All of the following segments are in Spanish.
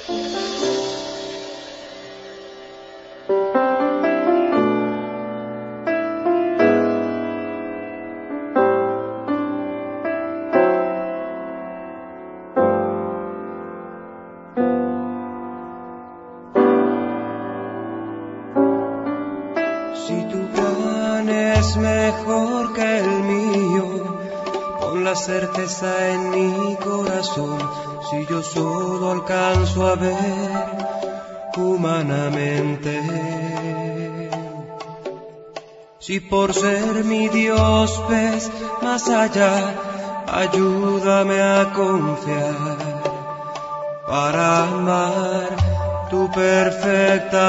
Certeza en mi corazón, si yo solo alcanzo a ver humanamente. Si por ser mi Dios ves más allá, ayúdame a confiar para amar tu perfecta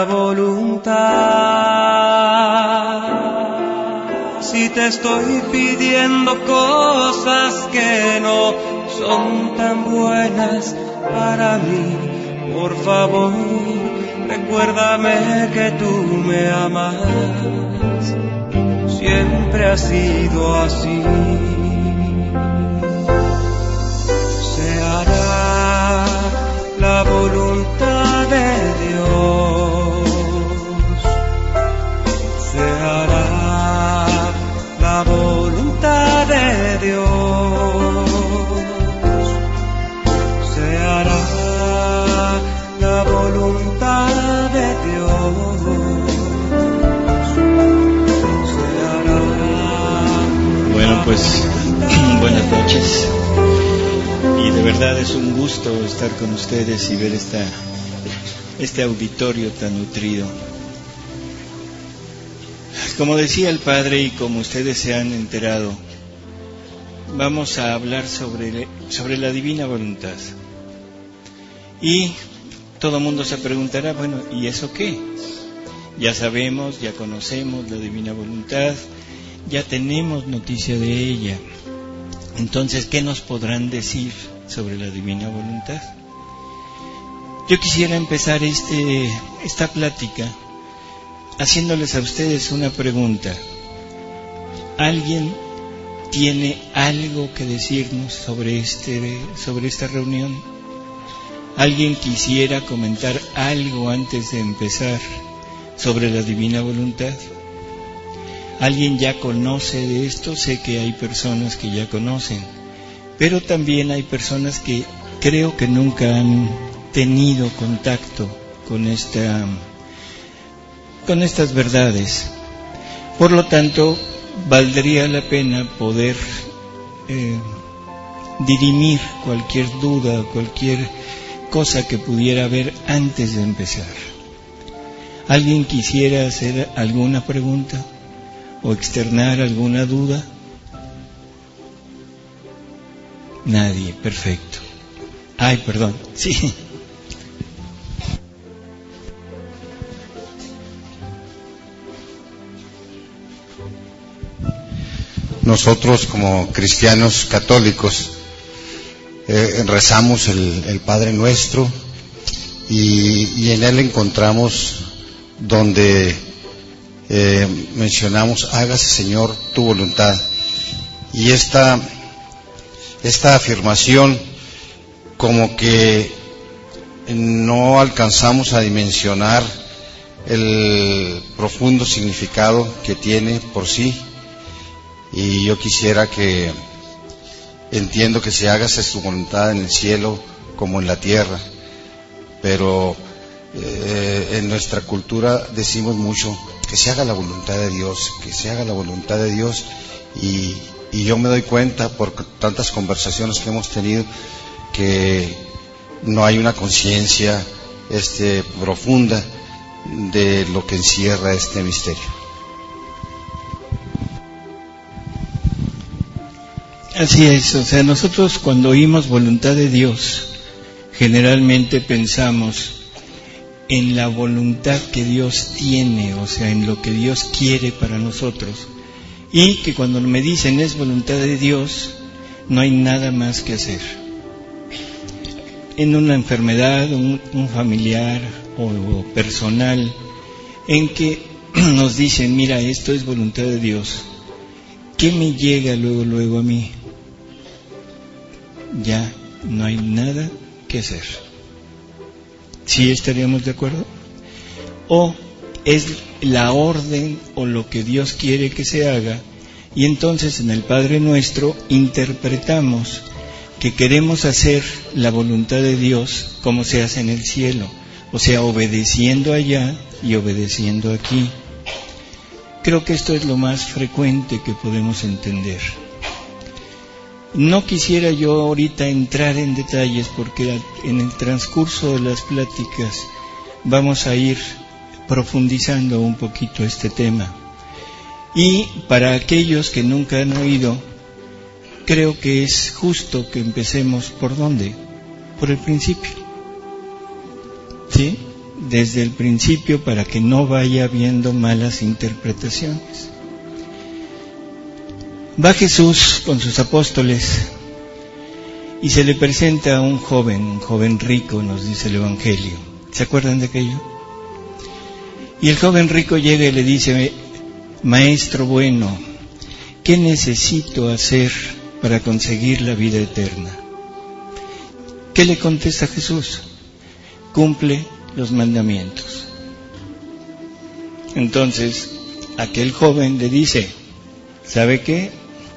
voluntad. Si te estoy pidiendo cosas que no son tan buenas para mí, por favor, recuérdame que tú me amas. Siempre ha sido así. Se hará la voluntad de Dios. Se hará la voluntad de Dios, se hará la voluntad de Dios, se hará. Bueno, pues buenas noches, y de verdad es un gusto estar con ustedes y ver este auditorio tan nutrido. Como decía el Padre y como ustedes se han enterado, vamos a hablar sobre la divina voluntad. Y todo mundo se preguntará, bueno, ¿y eso qué? Ya sabemos, ya conocemos la divina voluntad, ya tenemos noticia de ella. Entonces, ¿qué nos podrán decir sobre la divina voluntad? Yo quisiera empezar esta plática haciéndoles a ustedes una pregunta. ¿Alguien tiene algo que decirnos sobre esta reunión? ¿Alguien quisiera comentar algo antes de empezar sobre la divina voluntad? ¿Alguien ya conoce de esto? Sé que hay personas que ya conocen, pero también hay personas que creo que nunca han tenido contacto con estas verdades. Por lo tanto, valdría la pena poder dirimir cualquier duda, cualquier cosa que pudiera haber antes de empezar. ¿Alguien quisiera hacer alguna pregunta o externar alguna duda? Nadie, perfecto. Ay, perdón, sí. Nosotros como cristianos católicos rezamos el Padre Nuestro y en él encontramos donde mencionamos hágase Señor tu voluntad, y esta afirmación como que no alcanzamos a dimensionar el profundo significado que tiene por sí. Y yo quisiera que entiendo que se hágase su voluntad en el cielo como en la tierra, pero en nuestra cultura decimos mucho que se haga la voluntad de Dios, que se haga la voluntad de Dios, y yo me doy cuenta por tantas conversaciones que hemos tenido que no hay una conciencia profunda de lo que encierra este misterio. Así es, o sea, nosotros cuando oímos voluntad de Dios, generalmente pensamos en la voluntad que Dios tiene, o sea, en lo que Dios quiere para nosotros, y que cuando me dicen es voluntad de Dios, no hay nada más que hacer. En una enfermedad, un familiar o personal, en que nos dicen, mira, esto es voluntad de Dios, ¿qué me llega luego a mí? Ya no hay nada que hacer. ¿Sí estaríamos de acuerdo? ¿O es la orden o lo que Dios quiere que se haga? Y entonces en el Padre Nuestro interpretamos que queremos hacer la voluntad de Dios como se hace en el cielo, o sea, obedeciendo allá y obedeciendo aquí. Creo que esto es lo más frecuente que podemos entender. No quisiera yo ahorita entrar en detalles porque en el transcurso de las pláticas vamos a ir profundizando un poquito este tema. Y para aquellos que nunca han oído, creo que es justo que empecemos ¿por dónde? Por el principio. ¿Sí? Desde el principio para que no vaya habiendo malas interpretaciones. Va Jesús con sus apóstoles y se le presenta a un joven rico, nos dice el Evangelio. ¿Se acuerdan de aquello? Y el joven rico llega y le dice: Maestro bueno, ¿qué necesito hacer para conseguir la vida eterna? ¿Qué le contesta Jesús? Cumple los mandamientos. Entonces, aquel joven le dice: ¿sabe qué?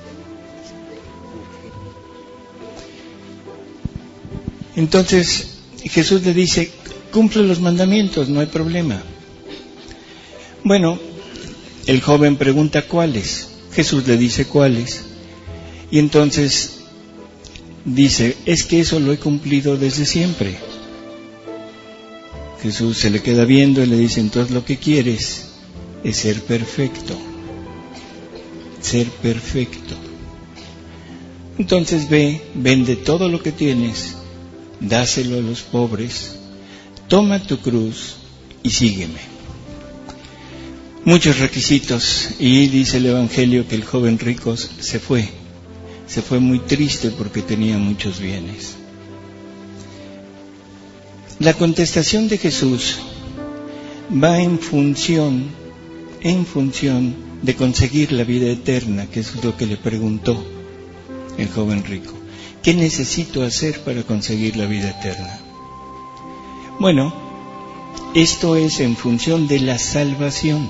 Entonces, Jesús le dice: cumple los mandamientos, no hay problema. Bueno, el joven pregunta ¿cuáles? Jesús le dice ¿cuáles? Y entonces dice: es que eso lo he cumplido desde siempre. Jesús se le queda viendo y le dice: entonces lo que quieres es ser perfecto. Ser perfecto. Entonces ve, vende todo lo que tienes, dáselo a los pobres, toma tu cruz y sígueme. Muchos requisitos, y dice el Evangelio que el joven rico se fue muy triste porque tenía muchos bienes. La contestación de Jesús va en función de conseguir la vida eterna, que es lo que le preguntó el joven rico. ¿Qué necesito hacer para conseguir la vida eterna? Bueno, esto es en función de la salvación,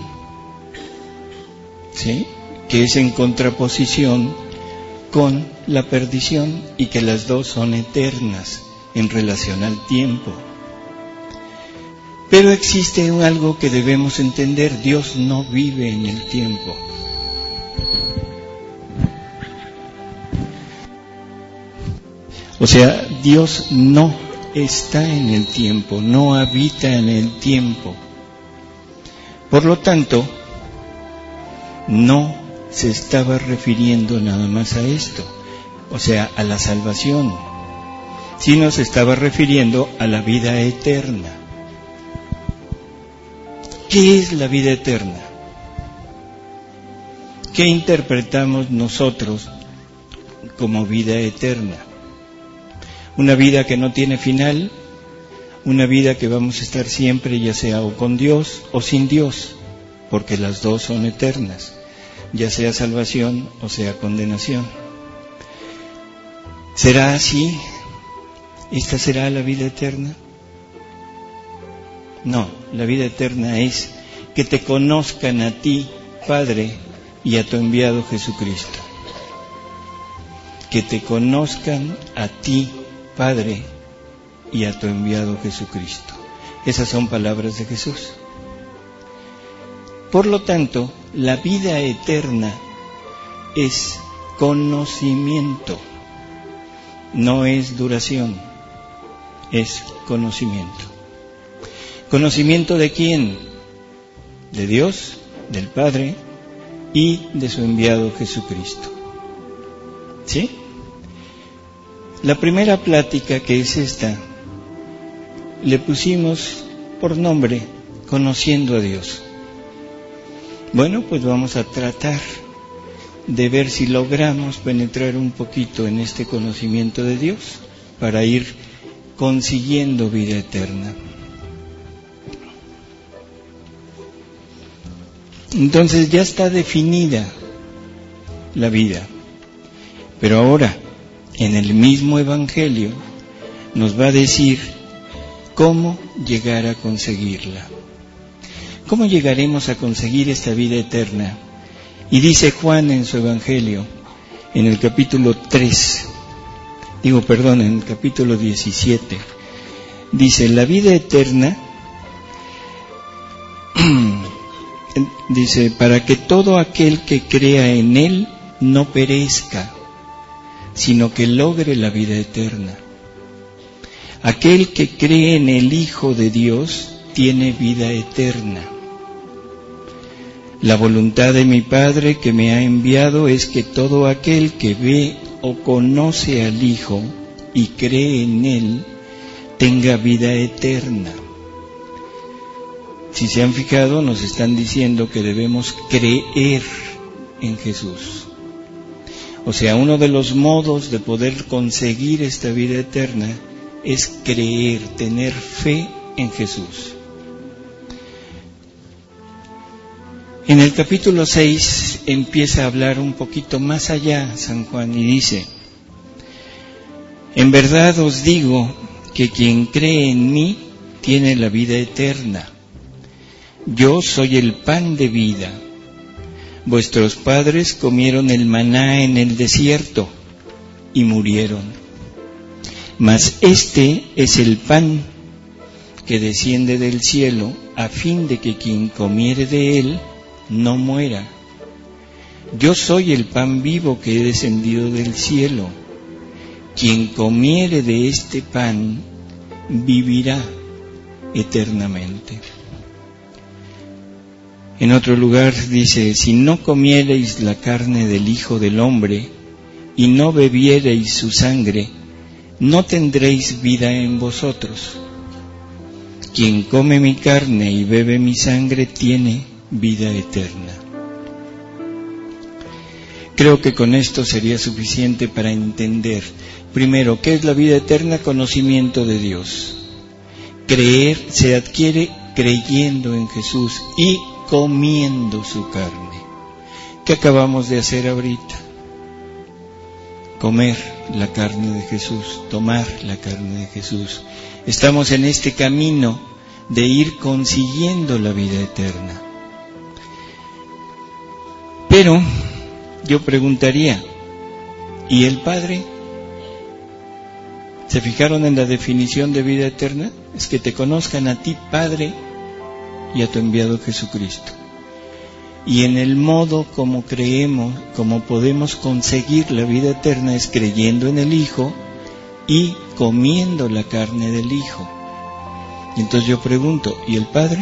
¿sí? Que es en contraposición con la perdición y que las dos son eternas en relación al tiempo. Pero existe algo que debemos entender: Dios no vive en el tiempo. O sea, Dios no está en el tiempo, no habita en el tiempo. Por lo tanto, no se estaba refiriendo nada más a esto, o sea, a la salvación, sino se estaba refiriendo a la vida eterna. ¿Qué es la vida eterna? ¿Qué interpretamos nosotros como vida eterna? Una vida que no tiene final, una vida que vamos a estar siempre, ya sea o con Dios o sin Dios, porque las dos son eternas, ya sea salvación o sea condenación. ¿Será así? ¿Esta será la vida eterna? No, la vida eterna es que te conozcan a ti, Padre, y a tu enviado Jesucristo. Que te conozcan a ti, Padre, y a tu enviado Jesucristo. Esas son palabras de Jesús. Por lo tanto, la vida eterna es conocimiento, no es duración, es conocimiento. ¿Conocimiento de quién? De Dios, del Padre y de su enviado Jesucristo. ¿Sí? La primera plática, que es esta, le pusimos por nombre Conociendo a Dios. Bueno, pues vamos a tratar de ver si logramos penetrar un poquito en este conocimiento de Dios para ir consiguiendo vida eterna. Entonces ya está definida la vida, pero ahora en el mismo Evangelio nos va a decir cómo llegar a conseguirla. ¿Cómo llegaremos a conseguir esta vida eterna? Y dice Juan en su Evangelio, en el capítulo 17, dice, la vida eterna, dice, para que todo aquel que crea en Él no perezca, sino que logre la vida eterna. Aquel que cree en el Hijo de Dios tiene vida eterna. La voluntad de mi Padre que me ha enviado es que todo aquel que ve o conoce al Hijo y cree en Él tenga vida eterna. Si se han fijado, nos están diciendo que debemos creer en Jesús. O sea, uno de los modos de poder conseguir esta vida eterna es creer, tener fe en Jesús. En el capítulo 6 empieza a hablar un poquito más allá San Juan y dice, en verdad os digo que quien cree en mí tiene la vida eterna. Yo soy el pan de vida. Vuestros padres comieron el maná en el desierto y murieron. Mas este es el pan que desciende del cielo, a fin de que quien comiere de él no muera. Yo soy el pan vivo que he descendido del cielo. Quien comiere de este pan vivirá eternamente. En otro lugar dice, si no comiereis la carne del Hijo del Hombre y no bebiereis su sangre, no tendréis vida en vosotros. Quien come mi carne y bebe mi sangre tiene vida eterna. Creo que con esto sería suficiente para entender, primero, ¿qué es la vida eterna? Conocimiento de Dios. Creer se adquiere creyendo en Jesús y comiendo su carne. ¿Qué acabamos de hacer ahorita? Comer la carne de Jesús, tomar la carne de Jesús. Estamos en este camino de ir consiguiendo la vida eterna. Pero yo preguntaría, ¿y el Padre? ¿Se fijaron en la definición de vida eterna? Es que te conozcan a ti, Padre, y a tu enviado Jesucristo. Y en el modo como creemos, como podemos conseguir la vida eterna, es creyendo en el Hijo y comiendo la carne del Hijo. Y entonces yo pregunto, ¿y el Padre?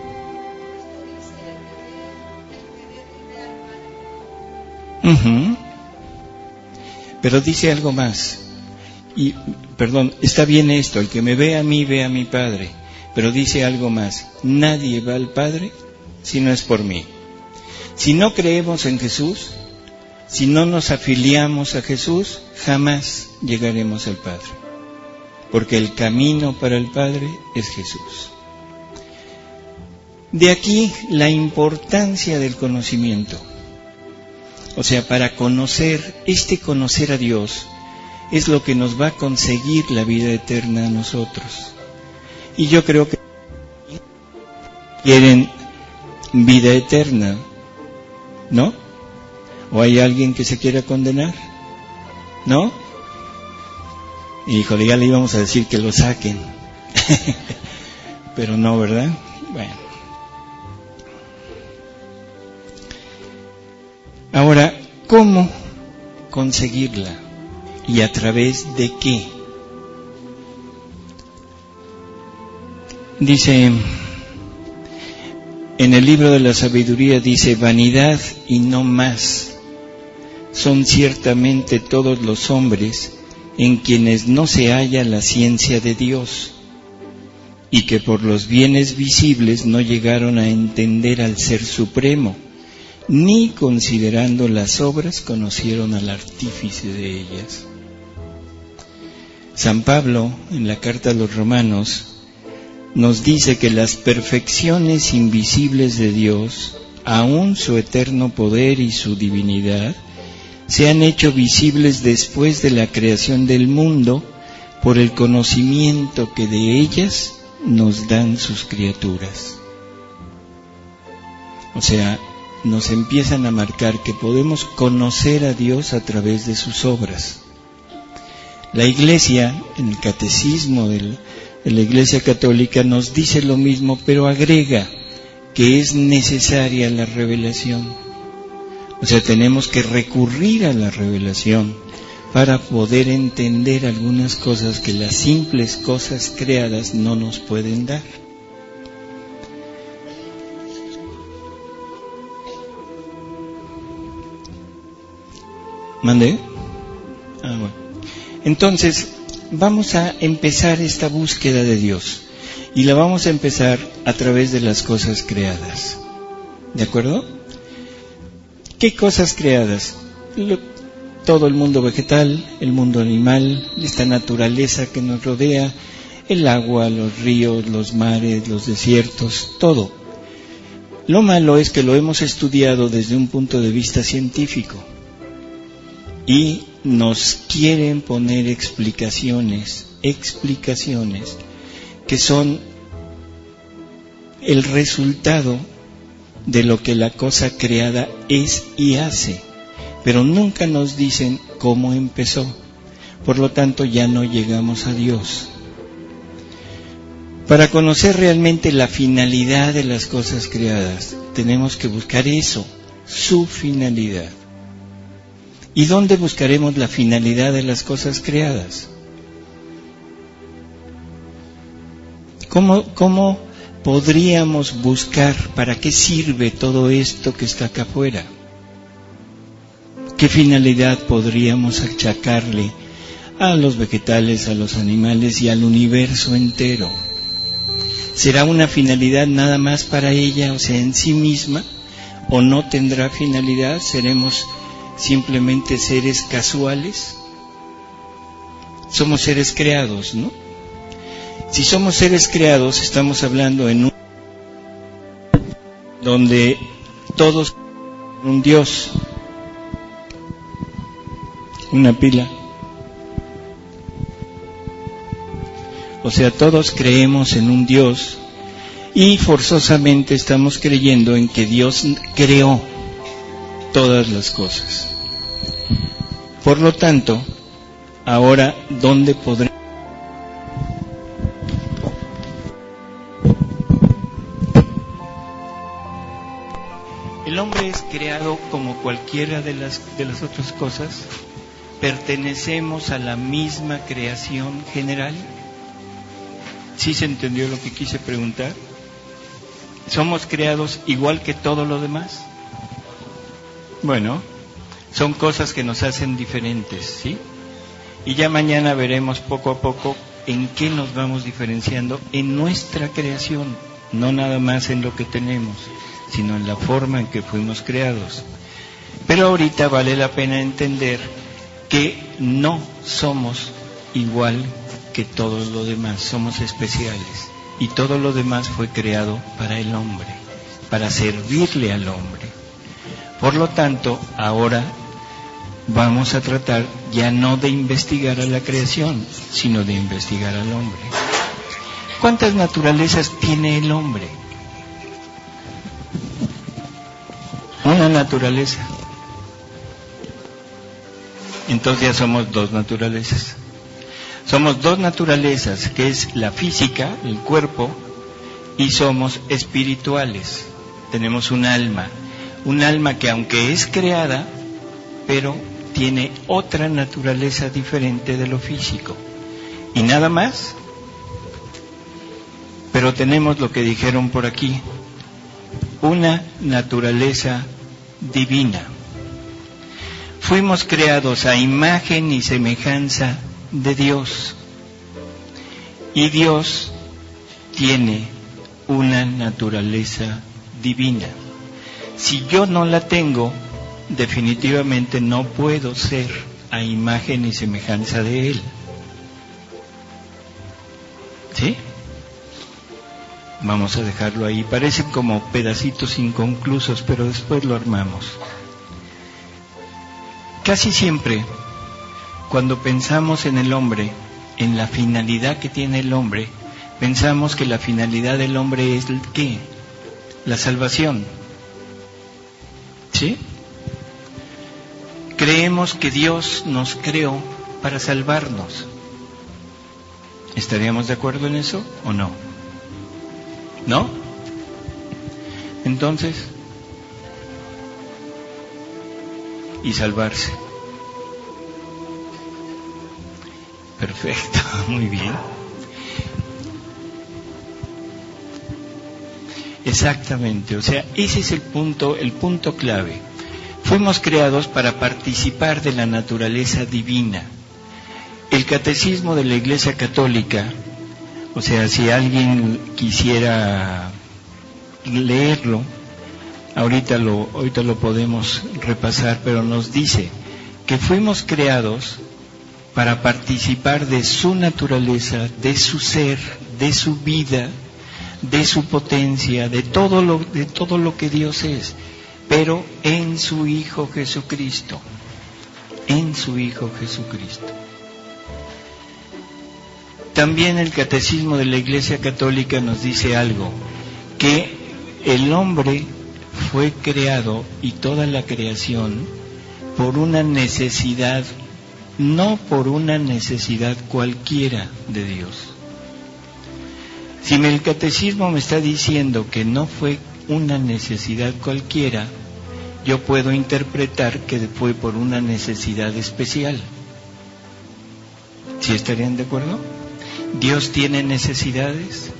Pero dice algo más. Y, perdón, está bien esto, el que me ve a mí, ve a mi Padre. Pero dice algo más, nadie va al Padre si no es por mí. Si no creemos en Jesús, si no nos afiliamos a Jesús, jamás llegaremos al Padre. Porque el camino para el Padre es Jesús. De aquí la importancia del conocimiento. O sea, para conocer a Dios es lo que nos va a conseguir la vida eterna a nosotros. Y yo creo que quieren vida eterna, ¿no? ¿O hay alguien que se quiera condenar? ¿No? Híjole, ya le íbamos a decir que lo saquen. Pero no, ¿verdad? Bueno. Ahora, ¿cómo conseguirla? ¿Y a través de qué? Dice, en el libro de la sabiduría dice, vanidad y no más son ciertamente todos los hombres en quienes no se halla la ciencia de Dios, y que por los bienes visibles no llegaron a entender al Ser Supremo, ni considerando las obras conocieron al artífice de ellas. San Pablo, en la carta a los Romanos, nos dice que las perfecciones invisibles de Dios, aun su eterno poder y su divinidad, se han hecho visibles después de la creación del mundo por el conocimiento que de ellas nos dan sus criaturas. O sea, nos empiezan a marcar que podemos conocer a Dios a través de sus obras. La Iglesia, en el Catecismo de la Iglesia Católica, nos dice lo mismo, pero agrega que es necesaria la revelación. O sea, tenemos que recurrir a la revelación para poder entender algunas cosas que las simples cosas creadas no nos pueden dar. ¿Mandé? Bueno. Entonces, vamos a empezar esta búsqueda de Dios. Y la vamos a empezar a través de las cosas creadas. ¿De acuerdo? ¿Qué cosas creadas? Todo el mundo vegetal, el mundo animal, esta naturaleza que nos rodea, el agua, los ríos, los mares, los desiertos, todo. Lo malo es que lo hemos estudiado desde un punto de vista científico. Y nos quieren poner explicaciones que son el resultado de lo que la cosa creada es y hace, pero nunca nos dicen cómo empezó. Por lo tanto, ya no llegamos a Dios. Para conocer realmente la finalidad de las cosas creadas, tenemos que buscar eso, su finalidad. ¿Y dónde buscaremos la finalidad de las cosas creadas? ¿Cómo podríamos buscar para qué sirve todo esto que está acá afuera? ¿Qué finalidad podríamos achacarle a los vegetales, a los animales y al universo entero? ¿Será una finalidad nada más para ella, o sea, en sí misma? ¿O no tendrá finalidad? ¿Seremos simplemente seres casuales? Somos seres creados, ¿no? Si somos seres creados, estamos hablando en donde todos un Dios, una pila. O sea, todos creemos en un Dios y forzosamente estamos creyendo en que Dios creó todas las cosas. Por lo tanto, ahora, ¿dónde podremos? El hombre es creado como cualquiera de las otras cosas. ¿Pertenecemos a la misma creación general? ¿Sí se entendió lo que quise preguntar? ¿Somos creados igual que todo lo demás? Bueno, son cosas que nos hacen diferentes, ¿sí? Y ya mañana veremos poco a poco en qué nos vamos diferenciando en nuestra creación, no nada más en lo que tenemos, sino en la forma en que fuimos creados. Pero ahorita vale la pena entender que no somos igual que todo lo demás, somos especiales. Y todo lo demás fue creado para el hombre, para servirle al hombre. Por lo tanto, ahora vamos a tratar ya no de investigar a la creación, sino de investigar al hombre. ¿Cuántas naturalezas tiene el hombre? Una naturaleza. Entonces ya somos dos naturalezas. Somos dos naturalezas, que es la física, el cuerpo, y somos espirituales. Tenemos un alma que aunque es creada, pero tiene otra naturaleza diferente de lo físico. Y nada más, pero tenemos lo que dijeron por aquí, una naturaleza divina. Fuimos creados a imagen y semejanza de Dios. Y Dios tiene una naturaleza divina. Si yo no la tengo, definitivamente no puedo ser a imagen y semejanza de Él. ¿Sí? Vamos a dejarlo ahí. Parecen como pedacitos inconclusos, pero después lo armamos. Casi siempre, cuando pensamos en el hombre, en la finalidad que tiene el hombre, pensamos que la finalidad del hombre es ¿qué? La salvación. ¿Sí? Creemos que Dios nos creó para salvarnos. ¿Estaríamos de acuerdo en eso o no? ¿No? Entonces, y salvarse. Perfecto, muy bien. Exactamente, o sea, ese es el punto clave. Fuimos creados para participar de la naturaleza divina. El catecismo de la Iglesia Católica, o sea, si alguien quisiera leerlo, ahorita lo podemos repasar, pero nos dice que fuimos creados para participar de su naturaleza, de su ser, de su vida, de su potencia, de todo lo que Dios es, pero en su Hijo Jesucristo, en su Hijo Jesucristo. También el Catecismo de la Iglesia Católica nos dice algo, que el hombre fue creado y toda la creación por una necesidad, no por una necesidad cualquiera de Dios. Si el Catecismo me está diciendo que no fue una necesidad cualquiera, yo puedo interpretar que fue por una necesidad especial. ¿Sí estarían de acuerdo? ¿Dios tiene necesidades?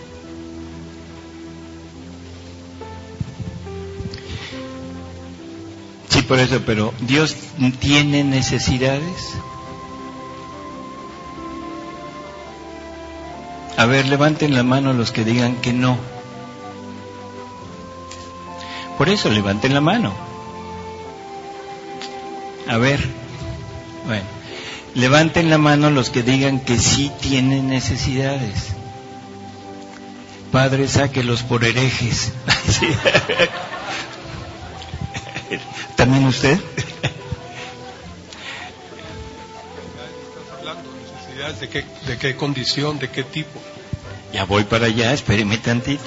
Sí, por eso, pero ¿Dios tiene necesidades? A ver, levanten la mano los que digan que no. Por eso, levanten la mano. A ver, bueno, levanten la mano los que digan que sí tienen necesidades. Padre, sáquelos por herejes. Sí. ¿También usted? ¿De qué condición, de qué tipo? Ya voy para allá, espéreme tantito.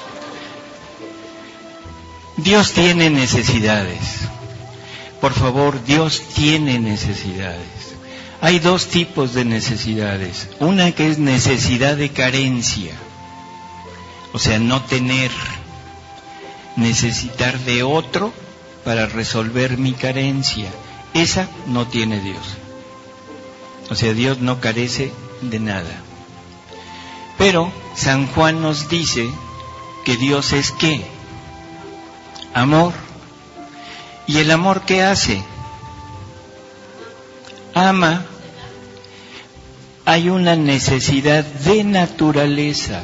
Dios tiene necesidades. Por favor, Dios tiene necesidades. Hay dos tipos de necesidades. Una que es necesidad de carencia, o sea, no tener, necesitar de otro para resolver mi carencia. Esa no tiene Dios. O sea, Dios no carece de nada. Pero San Juan nos dice que Dios es ¿qué? Amor. ¿Y el amor qué hace? Ama. Hay una necesidad de naturaleza.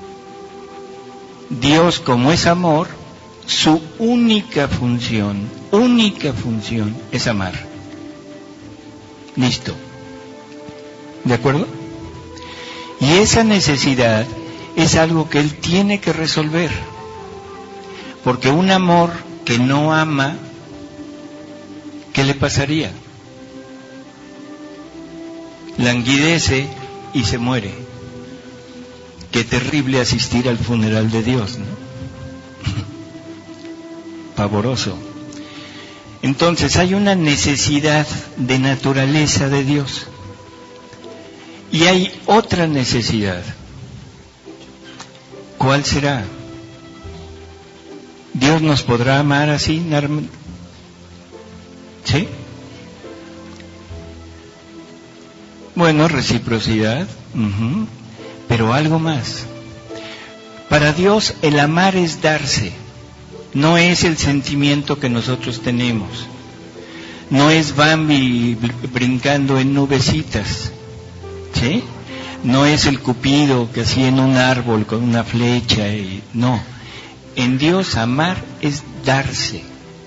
Dios, como es amor, su única función es amar. Listo. ¿De acuerdo? Y esa necesidad es algo que Él tiene que resolver. Porque un amor que no ama, ¿qué le pasaría? Languidece y se muere. Qué terrible asistir al funeral de Dios, ¿no? Pavoroso. Entonces hay una necesidad de naturaleza de Dios. Y hay otra necesidad. ¿Cuál será? ¿Dios nos podrá amar así? ¿Sí? Bueno, reciprocidad, pero algo más. Para Dios el amar es darse, no es el sentimiento que nosotros tenemos, no es Bambi brincando en nubecitas, ¿sí? No es el Cupido que así en un árbol con una flecha, no. En Dios amar es darse.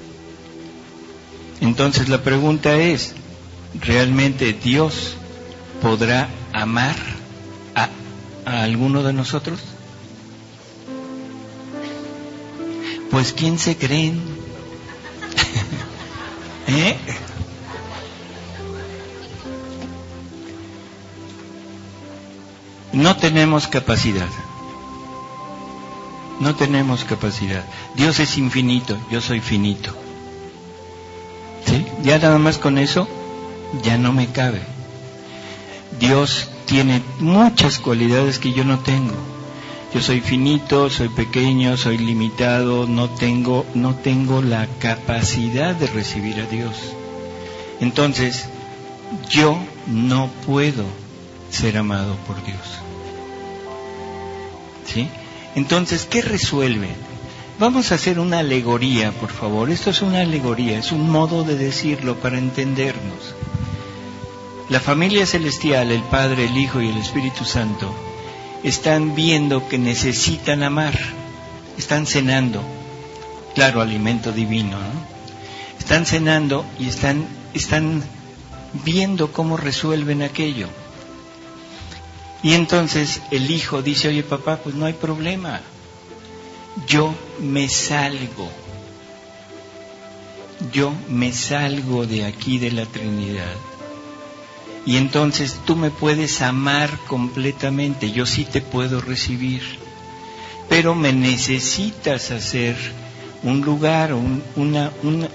Entonces la pregunta es, ¿realmente Dios podrá amar a alguno de nosotros? Pues ¿quién se creen? ¿Eh? No tenemos capacidad. No tenemos capacidad. Dios es infinito, yo soy finito. ¿Sí? Ya nada más con eso, ya no me cabe. Dios tiene muchas cualidades que yo no tengo. Yo soy finito, soy pequeño, soy limitado, no tengo la capacidad de recibir a Dios. Entonces, yo no puedo ser amado por Dios. ¿Sí? Entonces, ¿qué resuelve? Vamos a hacer una alegoría, por favor. Esto es una alegoría, es un modo de decirlo para entendernos. La familia celestial, el Padre, el Hijo y el Espíritu Santo, están viendo que necesitan amar. Están cenando. Claro, alimento divino, ¿no? Están cenando y están viendo cómo resuelven aquello. Y entonces el hijo dice, oye papá, pues no hay problema, yo me salgo de aquí de la Trinidad, y entonces tú me puedes amar completamente, yo sí te puedo recibir, pero me necesitas hacer un lugar, una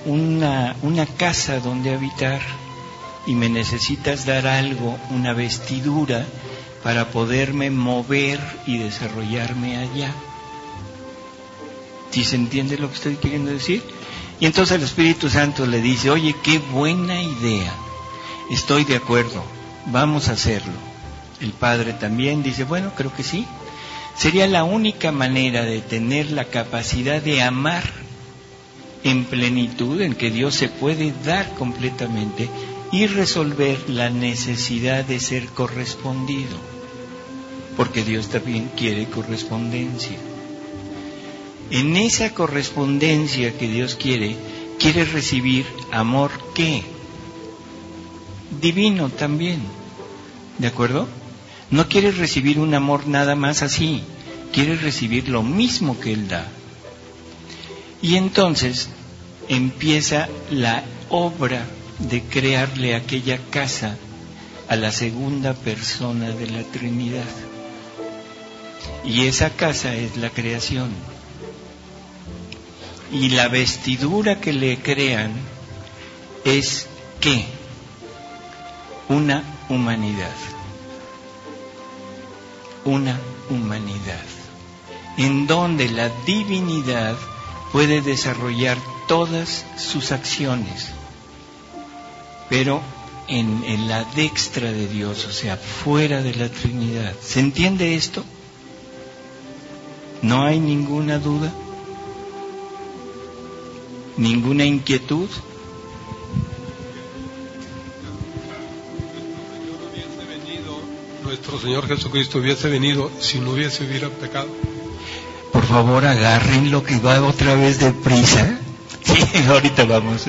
casa donde habitar, y me necesitas dar algo, una vestidura, para poderme mover y desarrollarme allá. ¿Sí se entiende lo que estoy queriendo decir? Y entonces el Espíritu Santo le dice, oye, qué buena idea, estoy de acuerdo, vamos a hacerlo. El Padre también dice, bueno, creo que sí. Sería la única manera de tener la capacidad de amar en plenitud, en que Dios se puede dar completamente, y resolver la necesidad de ser correspondido, porque Dios también quiere correspondencia. En esa correspondencia que Dios quiere recibir amor, ¿qué? Divino también, ¿de acuerdo? No quiere recibir un amor nada más así, quiere recibir lo mismo que Él da. Y entonces empieza la obra de crearle aquella casa a la segunda persona de la Trinidad. Y esa casa es la creación. Y la vestidura que le crean es ¿qué? Una humanidad. Una humanidad. En donde la divinidad puede desarrollar todas sus acciones, pero en la diestra de Dios, o sea, fuera de la Trinidad. ¿Se entiende esto? ¿No hay ninguna duda? ¿Ninguna inquietud? Nuestro Señor Jesucristo hubiese venido si no hubiera pecado. Por favor, agarren lo que va otra vez deprisa. Sí, ahorita vamos.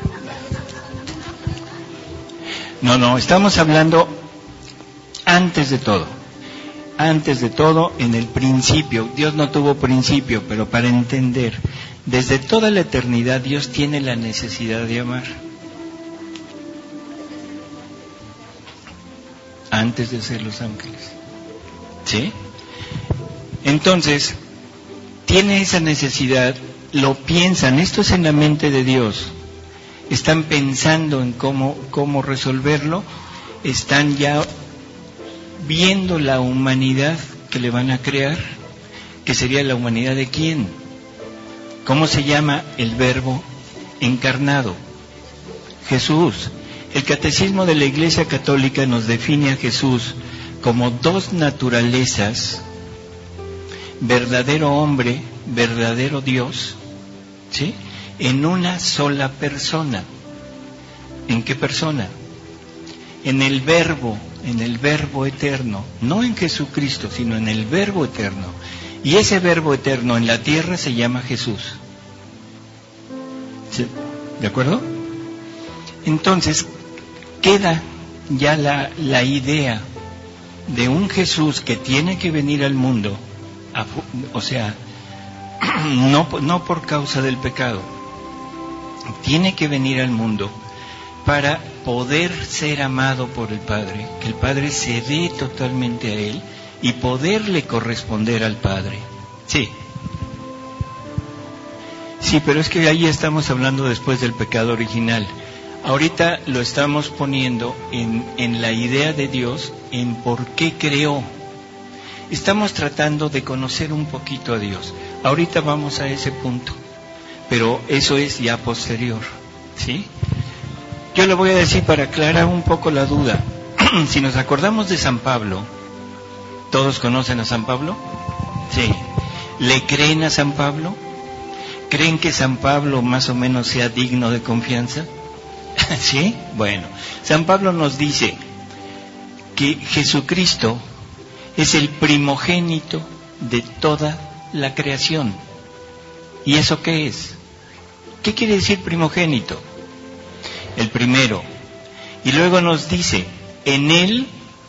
No, estamos hablando antes de todo. Antes de todo, en el principio. Dios no tuvo principio, pero para entender, desde toda la eternidad Dios tiene la necesidad de amar. Antes de ser los ángeles. ¿Sí? Entonces, tiene esa necesidad, lo piensan, esto es en la mente de Dios. Están pensando en cómo resolverlo, están ya viendo la humanidad que le van a crear, que sería la humanidad de quién. ¿Cómo se llama el Verbo encarnado? Jesús. El Catecismo de la Iglesia Católica nos define a Jesús como dos naturalezas, verdadero hombre, verdadero Dios, ¿sí?, en una sola persona. ¿En qué persona? En el Verbo eterno, no en Jesucristo, sino en el Verbo eterno. Y ese Verbo eterno en la tierra se llama Jesús. ¿Sí? ¿De acuerdo? Entonces, queda ya la idea de un Jesús que tiene que venir al mundo, o sea, no por causa del pecado, tiene que venir al mundo para poder ser amado por el Padre, que el Padre se dé totalmente a Él y poderle corresponder al Padre. Sí. Sí, pero es que ahí estamos hablando después del pecado original. Ahorita lo estamos poniendo en la idea de Dios, en por qué creó. Estamos tratando de conocer un poquito a Dios. Ahorita vamos a ese punto, pero eso es ya posterior, ¿sí? Yo le voy a decir para aclarar un poco la duda. Si nos acordamos de San Pablo, ¿todos conocen a San Pablo? Sí. ¿Le creen a San Pablo? ¿Creen que San Pablo más o menos sea digno de confianza? ¿Sí? Bueno, San Pablo nos dice que Jesucristo es el primogénito de toda la creación. ¿Y eso qué es? ¿Qué quiere decir primogénito? El primero. Y luego nos dice, en Él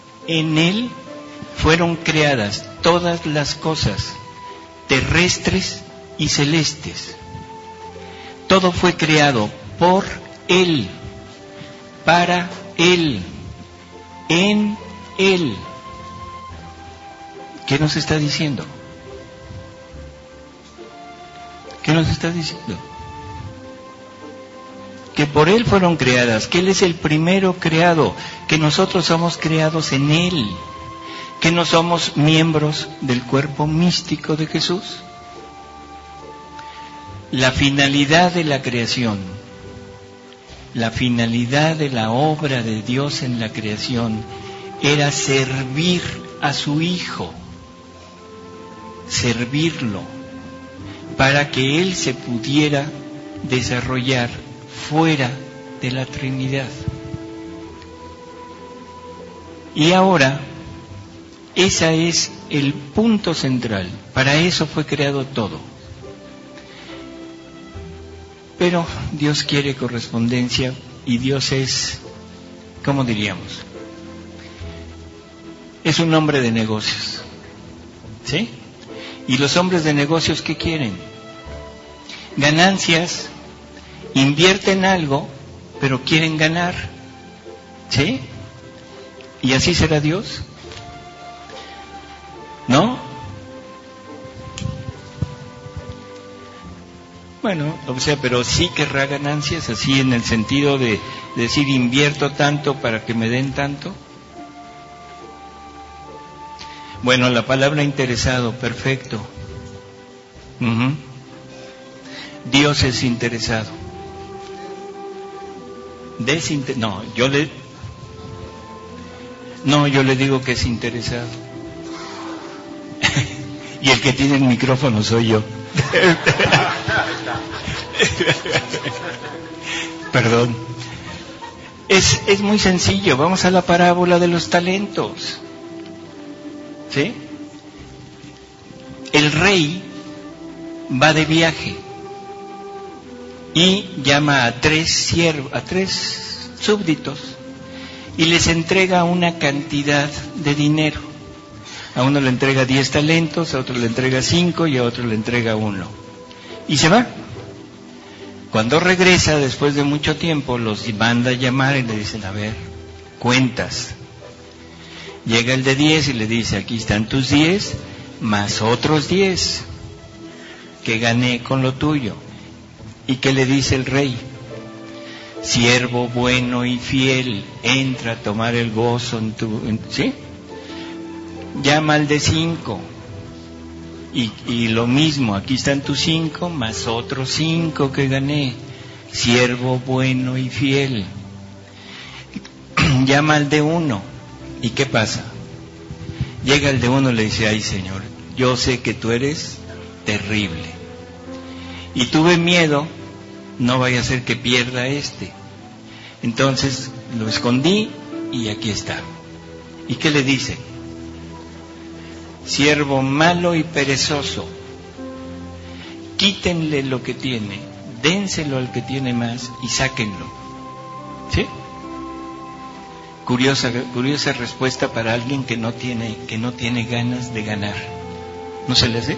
fueron creadas todas las cosas, terrestres y celestes. Todo fue creado por Él, para Él, en Él. ¿Qué nos está diciendo? ¿Qué nos está diciendo? Que por Él fueron creadas, que Él es el primero creado, que nosotros somos creados en Él, que no somos miembros del cuerpo místico de Jesús. La finalidad de la creación, la finalidad de la obra de Dios en la creación era servir a su Hijo, servirlo, para que Él se pudiera desarrollar fuera de la Trinidad. Y ahora, ese es el punto central. Para eso fue creado todo. Pero Dios quiere correspondencia y Dios es, ¿cómo diríamos? Es un hombre de negocios. ¿Sí? Y los hombres de negocios, ¿qué quieren? Ganancias. Invierten algo, pero quieren ganar. ¿Sí? ¿Y así será Dios? ¿No? Bueno, o sea, pero sí querrá ganancias, así en el sentido de decir invierto tanto para que me den tanto. Bueno, la palabra interesado, perfecto. Dios es interesado. Yo le digo que es interesado. Y el que tiene el micrófono soy yo. Perdón. Es muy sencillo. Vamos a la parábola de los talentos. ¿Sí? El rey va de viaje y llama a tres súbditos y les entrega una cantidad de dinero. A uno le entrega 10 talentos, a otro le entrega 5 y a otro le entrega 1. Y se va. Cuando regresa, después de mucho tiempo, los manda a llamar y le dicen, a ver, cuentas. Llega el de 10 y le dice, aquí están tus 10, más otros 10 que gané con lo tuyo. ¿Y qué le dice el rey? Siervo bueno y fiel, entra a tomar el gozo ¿sí? Llama al de 5 y lo mismo, aquí están tus 5 más otros 5 que gané, siervo bueno y fiel. Llama al de 1 y ¿qué pasa? Llega el de 1 y le dice, ay Señor, yo sé que tú eres terrible y tuve miedo, no vaya a ser que pierda entonces lo escondí y aquí está. ¿Y qué le dice? Siervo malo y perezoso, quítenle lo que tiene, dénselo al que tiene más y sáquenlo. ¿Sí? Curiosa respuesta para alguien que no tiene ganas de ganar. ¿No se le hace?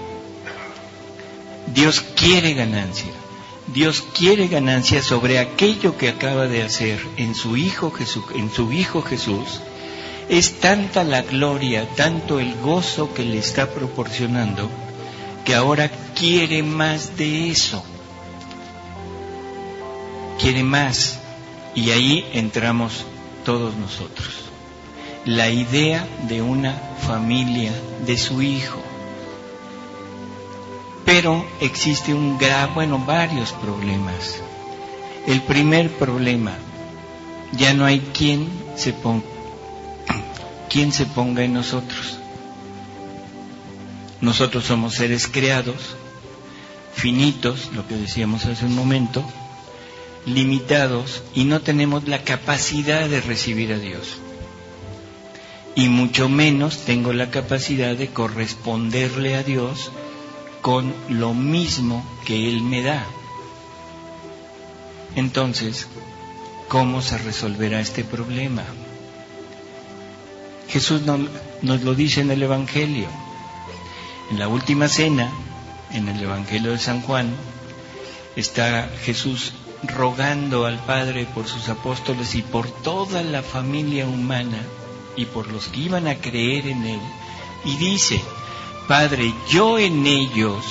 Dios quiere ganancia. Dios quiere ganancia sobre aquello que acaba de hacer en su Hijo Jesús, Es tanta la gloria, tanto el gozo que le está proporcionando, que ahora quiere más de eso. Quiere más. Y ahí entramos todos nosotros. La idea de una familia, de su hijo. Pero existe varios problemas. El primer problema, ya no hay quien se ponga en nosotros. Nosotros somos seres creados, finitos, lo que decíamos hace un momento, limitados, y no tenemos la capacidad de recibir a Dios. Y mucho menos tengo la capacidad de corresponderle a Dios con lo mismo que Él me da. Entonces, ¿cómo se resolverá este problema? Jesús nos lo dice en el Evangelio. En la última cena, en el Evangelio de San Juan, está Jesús rogando al Padre por sus apóstoles y por toda la familia humana y por los que iban a creer en Él. Y dice: Padre, yo en ellos,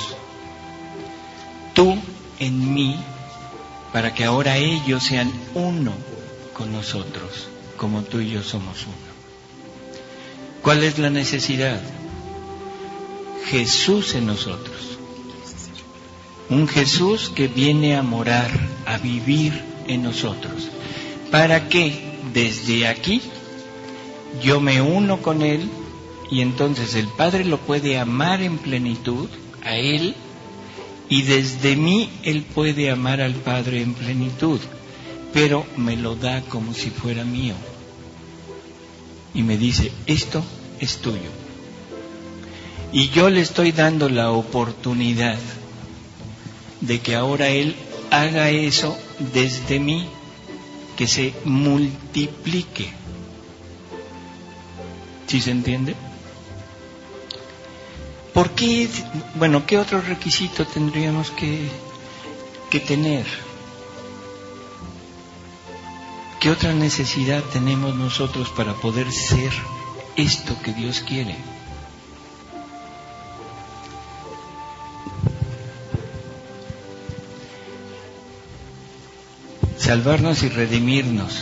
tú en mí, para que ahora ellos sean uno con nosotros, como tú y yo somos uno. ¿Cuál es la necesidad? Jesús en nosotros. Un Jesús que viene a morar, a vivir en nosotros, para que desde aquí yo me uno con Él, y entonces el Padre lo puede amar en plenitud a Él, y desde mí Él puede amar al Padre en plenitud, pero me lo da como si fuera mío. Y me dice: esto es tuyo. Y yo le estoy dando la oportunidad de que ahora Él haga eso desde mí, que se multiplique. ¿Sí se entiende? ¿Por qué? Bueno, ¿qué otro requisito tendríamos que tener? ¿Qué otra necesidad tenemos nosotros para poder ser esto que Dios quiere? Salvarnos y redimirnos.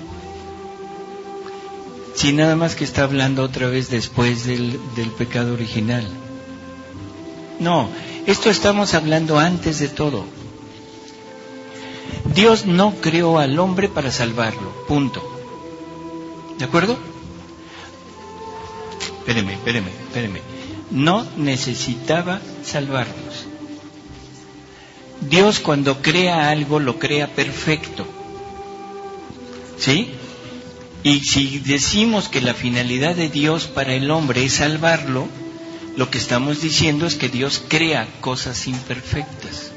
Si nada más que está hablando otra vez después del pecado original. No, esto estamos hablando antes de todo. Dios no creó al hombre para salvarlo, punto. ¿De acuerdo? Espéreme. No necesitaba salvarnos. Dios, cuando crea algo, lo crea perfecto. ¿Sí? Y si decimos que la finalidad de Dios para el hombre es salvarlo, lo que estamos diciendo es que Dios crea cosas imperfectas.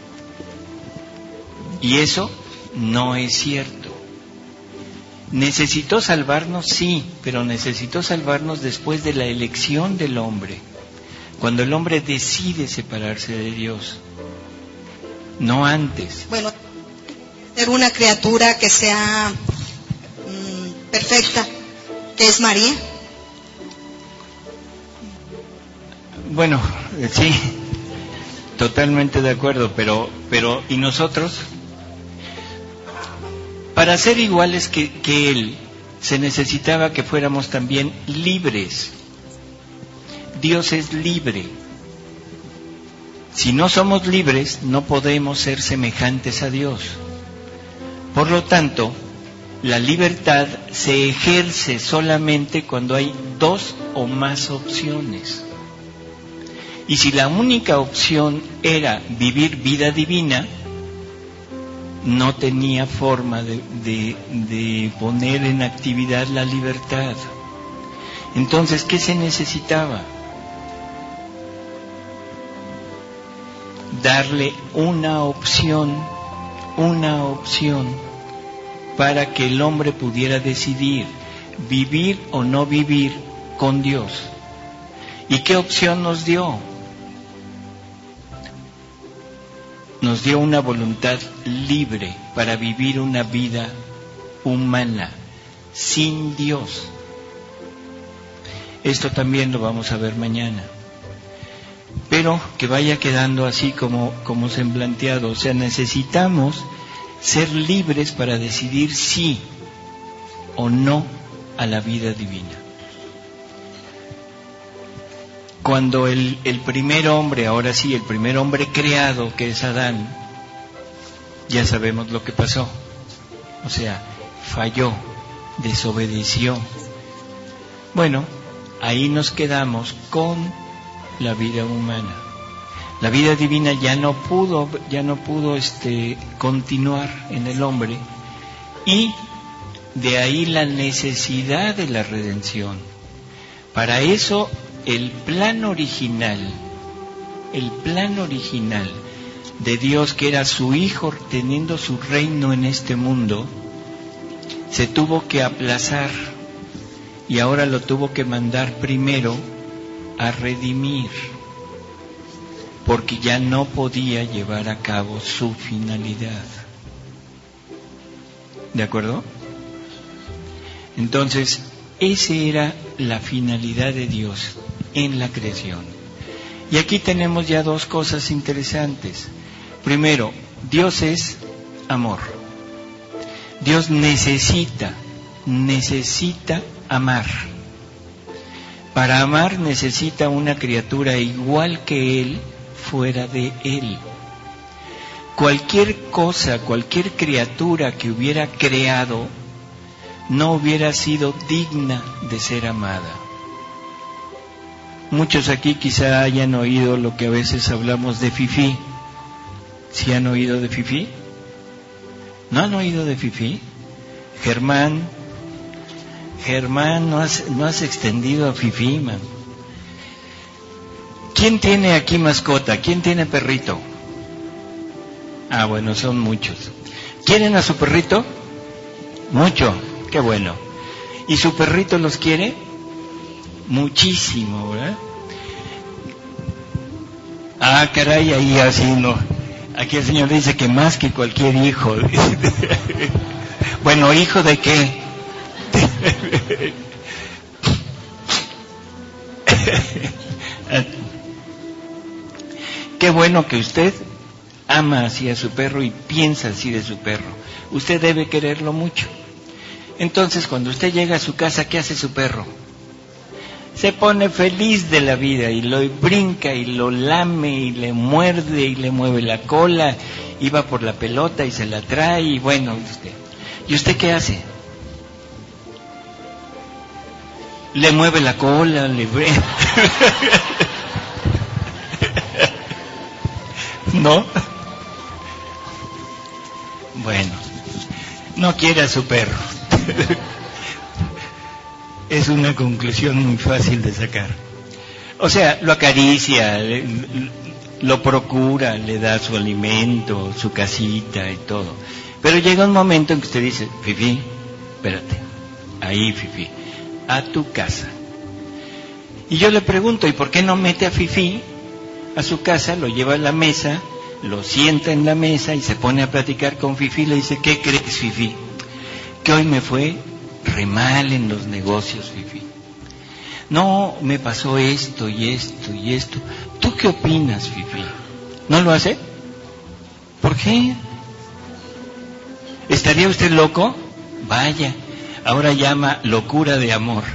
Y eso no es cierto. ¿Necesitó salvarnos? Sí, pero necesitó salvarnos después de la elección del hombre, cuando el hombre decide separarse de Dios, no antes. Bueno, ser una criatura que sea perfecta, que es María. Bueno, sí, totalmente de acuerdo, pero ¿y nosotros? Para ser iguales que Él, se necesitaba que fuéramos también libres. Dios es libre. Si no somos libres, no podemos ser semejantes a Dios. Por lo tanto, la libertad se ejerce solamente cuando hay dos o más opciones. Y si la única opción era vivir vida divina, no tenía forma de poner en actividad la libertad. Entonces, ¿qué se necesitaba? Darle una opción para que el hombre pudiera decidir vivir o no vivir con Dios. ¿Y qué opción nos dio? Nos dio una voluntad libre para vivir una vida humana, sin Dios. Esto también lo vamos a ver mañana. Pero que vaya quedando así como semblanteado. O sea, necesitamos ser libres para decidir sí o no a la vida divina. Cuando el primer hombre, ahora sí, el primer hombre creado, que es Adán, ya sabemos lo que pasó. O sea, falló, desobedeció. Bueno, ahí nos quedamos con la vida humana. La vida divina ya no pudo continuar en el hombre, y de ahí la necesidad de la redención. Para eso el plan original de Dios, que era su Hijo teniendo su reino en este mundo, se tuvo que aplazar, y ahora lo tuvo que mandar primero a redimir, porque ya no podía llevar a cabo su finalidad. ¿De acuerdo? Entonces, esa era la finalidad de Dios en la creación. Y aquí tenemos ya dos cosas interesantes. Primero, Dios es amor. Dios necesita amar. Para amar necesita una criatura igual que Él, fuera de Él. Cualquier cosa, cualquier criatura que hubiera creado, no hubiera sido digna de ser amada. Muchos aquí quizá hayan oído lo que a veces hablamos de fifí. ¿Sí han oído de fifí? ¿No han oído de fifí? Germán, no has extendido a fifí, man. ¿Quién tiene aquí mascota? ¿Quién tiene perrito? Ah, bueno, son muchos. ¿Quieren a su perrito? Mucho, qué bueno. ¿Y su perrito los quiere? Muchísimo, ¿verdad? Ah, caray, ahí así no. Aquí el Señor dice que más que cualquier hijo. Bueno, ¿hijo de qué? Qué bueno que usted ama así a su perro y piensa así de su perro. Usted debe quererlo mucho. Entonces, cuando usted llega a su casa, ¿qué hace su perro? Se pone feliz de la vida y lo brinca y lo lame y le muerde y le mueve la cola y va por la pelota y se la trae y bueno, ¿y usted qué hace? Le mueve la cola, le brinca. ¿No? Bueno, no quiere a su perro. Es una conclusión muy fácil de sacar. O sea, lo acaricia, lo procura, le da su alimento, su casita y todo. Pero llega un momento en que usted dice, Fifi, espérate, ahí Fifi, a tu casa. Y yo le pregunto, ¿y por qué no mete a Fifi a su casa, lo lleva a la mesa, lo sienta en la mesa y se pone a platicar con Fifi? Le dice, ¿qué crees, Fifi? Que hoy me fue re mal en los negocios, Fifi. No, me pasó esto y esto y esto. ¿Tú qué opinas, Fifi? ¿No lo hace? ¿Por qué? ¿Estaría usted loco? Vaya, ahora llama locura de amor.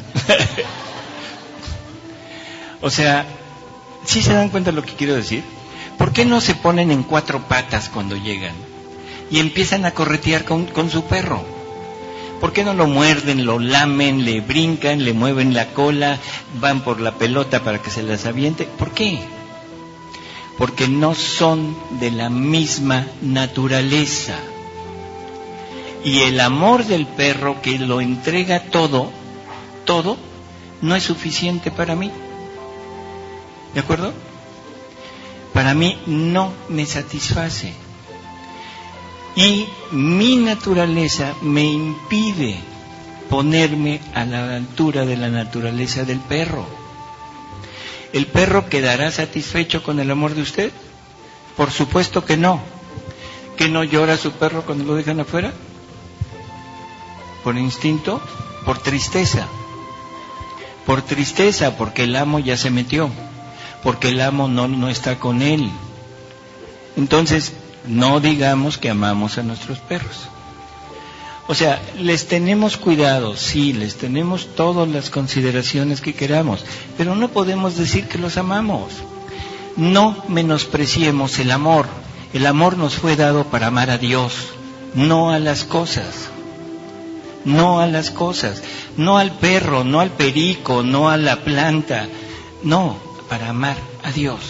O sea, ¿sí se dan cuenta de lo que quiero decir? ¿Por qué no se ponen en cuatro patas cuando llegan y empiezan a corretear con su perro? ¿Por qué no lo muerden, lo lamen, le brincan, le mueven la cola, van por la pelota para que se las aviente? ¿Por qué? Porque no son de la misma naturaleza. Y el amor del perro, que lo entrega todo, no es suficiente para mí. ¿De acuerdo? Para mí no me satisface. Y mi naturaleza me impide ponerme a la altura de la naturaleza del perro. ¿El perro quedará satisfecho con el amor de usted? Por supuesto que no. ¿Que no llora su perro cuando lo dejan afuera? ¿Por instinto? ¿Por tristeza? por tristeza, porque el amo ya se metió, porque el amo no está con él. Entonces, no digamos que amamos a nuestros perros. O sea, les tenemos cuidado, sí, les tenemos todas las consideraciones que queramos, pero no podemos decir que los amamos. No menospreciemos el amor. El amor nos fue dado para amar a Dios, no a las cosas. No a las cosas, no al perro, no al perico, no a la planta, no, para amar a Dios.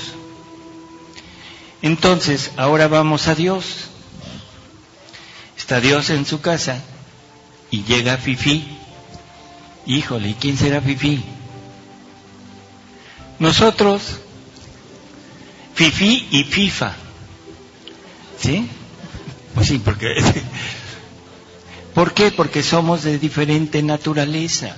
Entonces, ahora vamos a Dios. Está Dios en su casa y llega Fifí. Híjole, ¿y quién será Fifí? Nosotros, Fifí y FIFA. ¿Sí? Pues sí, porque... ¿Por qué? Porque somos de diferente naturaleza.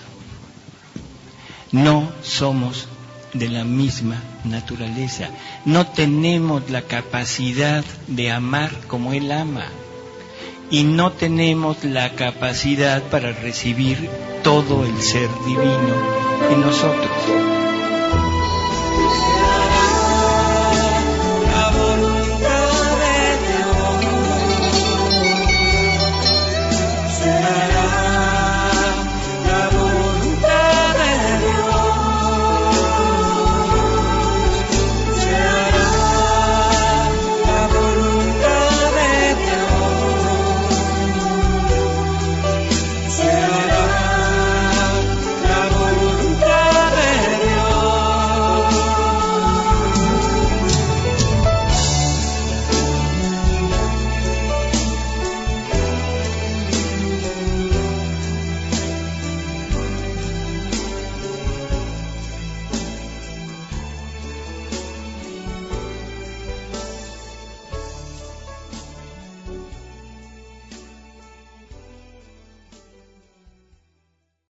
No somos de la misma naturaleza. No tenemos la capacidad de amar como Él ama. Y no tenemos la capacidad para recibir todo el ser divino en nosotros.